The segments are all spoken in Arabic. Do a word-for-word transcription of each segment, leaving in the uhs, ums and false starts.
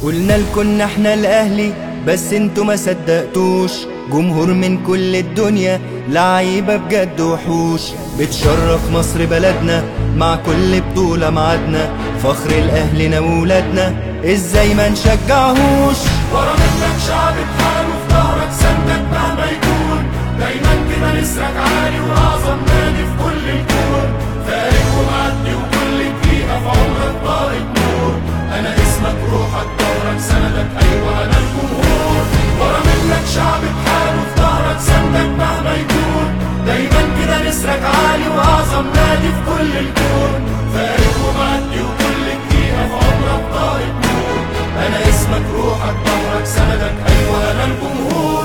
قلنا لكن احنا الاهلي بس انتوا ما صدقتوش. جمهور من كل الدنيا لعيبة بجد وحوش، بتشرف مصر بلدنا مع كل بطولة معادنا. فخر الاهلنا وولادنا ازاي ما نشجعهوش. ورا منك شعب بحاله في ظهرك سندك مهما يكون، دايما كده نسرك عالي واعظم نادي في كل الكون. فارق ومعدي وكل دقيقة في عمرك طارق نور. انا اسمك روحك دورك سندك ايوه انا الجمهور. ورا منك شعب بحاله في ظهرك سندك مهما يكون، دايما كده نسرك عالي واعظم نادي في كل الكون. فارق ومعدي وكل دقيقة في عمرك طارق نور. انا اسمك روحك ظهرك سندك ايوه انا الجمهور.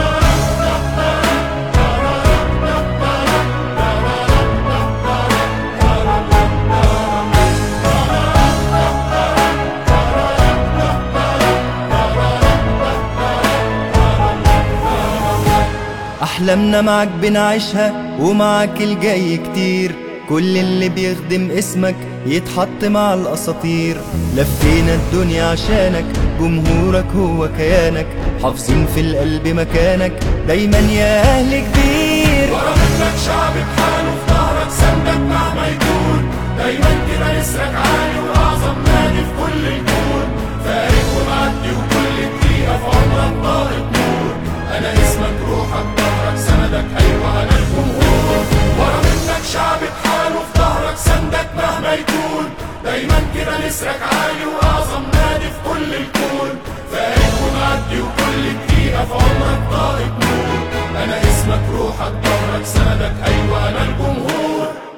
أحلامنا معاك بنعيشها ومعاك الجاي كتير. كل اللي بيخدم اسمك يتحط مع الأساطير. لفينا الدنيا عشانك جمهورك هو كيانك، حافظين في القلب مكانك دايما يا أهل كبير. ورا منك شعب بحاله في ظهرك سندك مهما يكون، دايما كده نسرك عالي وأعظم نادي في كل الكون. فارق ومعدي وكل دقيقة في عمرك طارق نور. أنا اسمك روحك ظهرك سندك أيوة أنا الجمهور. ورا منك شعب بحاله في ظهرك سندك مهما يكون، دايما كده نسرك عالي وأعظم نادي في كل الكون. فارق ومعدي وكل دقيقة في عمرك طارق نور. أنا اسمك روحك ظهرك سندك أيوة أنا الجمهور.